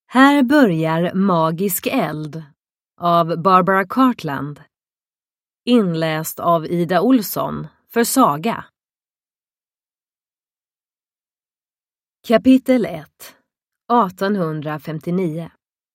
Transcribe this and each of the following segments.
Här börjar Magisk eld av Barbara Cartland. Inläst av Ida Olsson för Saga. Kapitel 1. 1859.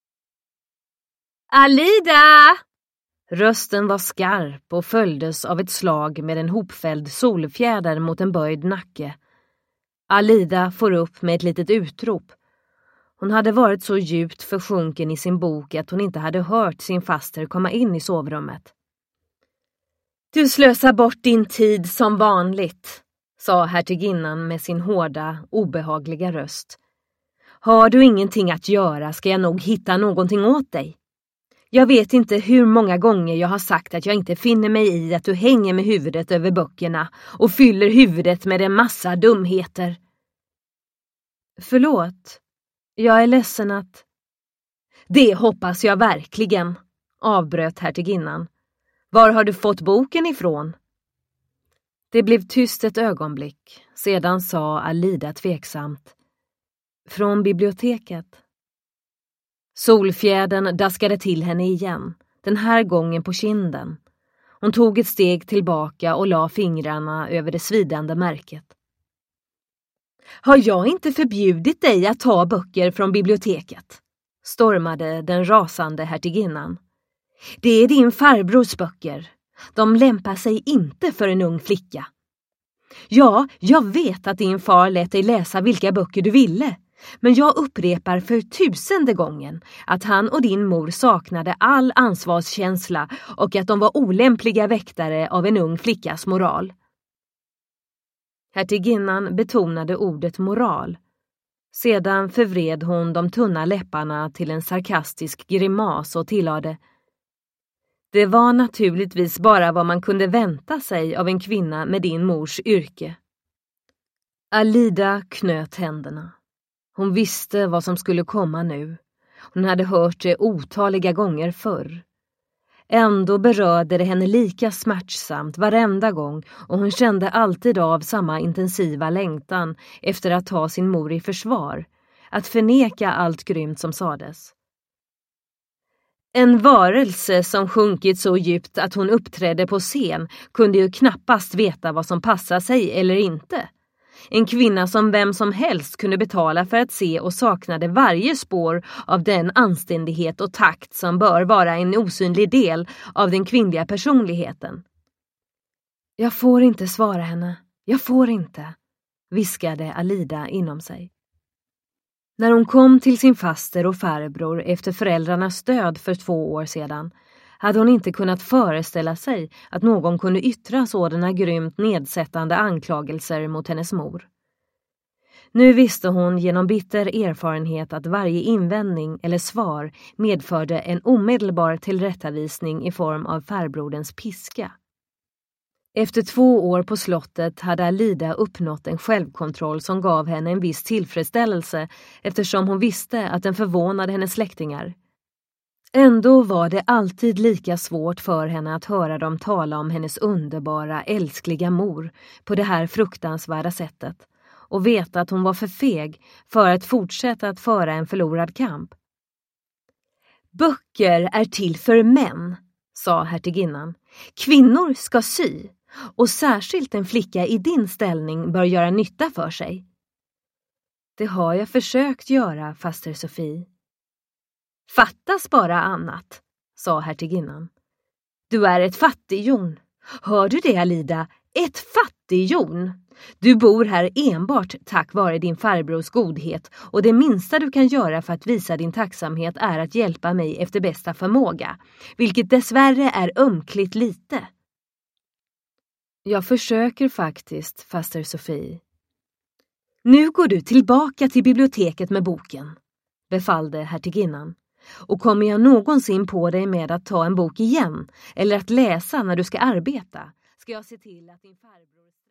Alida! Rösten var skarp och följdes av ett slag med en hopfälld solfjäder mot en böjd nacke. Alida får upp med ett litet utrop. Hon hade varit så djupt försjunken i sin bok att hon inte hade hört sin faster komma in i sovrummet. Du slösar bort din tid som vanligt, sa hertiginnan med sin hårda, obehagliga röst. Har du ingenting att göra ska jag nog hitta någonting åt dig. Jag vet inte hur många gånger jag har sagt att jag inte finner mig i att du hänger med huvudet över böckerna och fyller huvudet med en massa dumheter. Förlåt. Jag är ledsen att... Det hoppas jag verkligen, avbröt hertiginnan. Var har du fått boken ifrån? Det blev tyst ett ögonblick. Sedan sa Alida tveksamt. Från biblioteket. Solfjädern daskade till henne igen, den här gången på kinden. Hon tog ett steg tillbaka och la fingrarna över det svidande märket. Har jag inte förbjudit dig att ta böcker från biblioteket? Stormade den rasande hertiginnan. Det är din farbrors böcker. De lämpar sig inte för en ung flicka. Ja, jag vet att din far lät dig läsa vilka böcker du ville. Men jag upprepar för 1000:e gången att han och din mor saknade all ansvarskänsla och att de var olämpliga väktare av en ung flickas moral. Hertiginnan betonade ordet moral. Sedan förvred hon de tunna läpparna till en sarkastisk grimas och tillade: Det var naturligtvis bara vad man kunde vänta sig av en kvinna med din mors yrke. Alida knöt händerna. Hon visste vad som skulle komma nu. Hon hade hört det otaliga gånger förr. Ändå berörde det henne lika smärtsamt varenda gång och hon kände alltid av samma intensiva längtan efter att ta sin mor i försvar, att förneka allt grymt som sades. En varelse som sjunkit så djupt att hon uppträdde på scen kunde ju knappast veta vad som passade sig eller inte. En kvinna som vem som helst kunde betala för att se och saknade varje spår av den anständighet och takt som bör vara en osynlig del av den kvinnliga personligheten. Jag får inte svara henne, jag får inte, viskade Alida inom sig. När hon kom till sin faster och farbror efter föräldrarnas död för 2 år sedan hade hon inte kunnat föreställa sig att någon kunde yttra sådana grymt nedsättande anklagelser mot hennes mor. Nu visste hon genom bitter erfarenhet att varje invändning eller svar medförde en omedelbar tillrättavisning i form av farbroderns piska. Efter 2 år på slottet hade Alida uppnått en självkontroll som gav henne en viss tillfredsställelse eftersom hon visste att den förvånade hennes släktingar. Ändå var det alltid lika svårt för henne att höra dem tala om hennes underbara, älskliga mor på det här fruktansvärda sättet och veta att hon var för feg för att fortsätta att föra en förlorad kamp. Böcker är till för män, sa hertiginnan. Kvinnor ska sy, och särskilt en flicka i din ställning bör göra nytta för sig. Det har jag försökt göra, faster Sofie. Fattas bara annat, sa hertiginnan. Du är ett fattighjon. Hör du det, Alida? Ett fattighjon. Du bor här enbart tack vare din farbrors godhet och det minsta du kan göra för att visa din tacksamhet är att hjälpa mig efter bästa förmåga, vilket dessvärre är ömkligt lite. Jag försöker faktiskt, faster Sofie. Nu går du tillbaka till biblioteket med boken, befallde hertiginnan. Och kommer jag någonsin på dig med att ta en bok igen eller att läsa när du ska arbeta, ska jag se till att din farbror...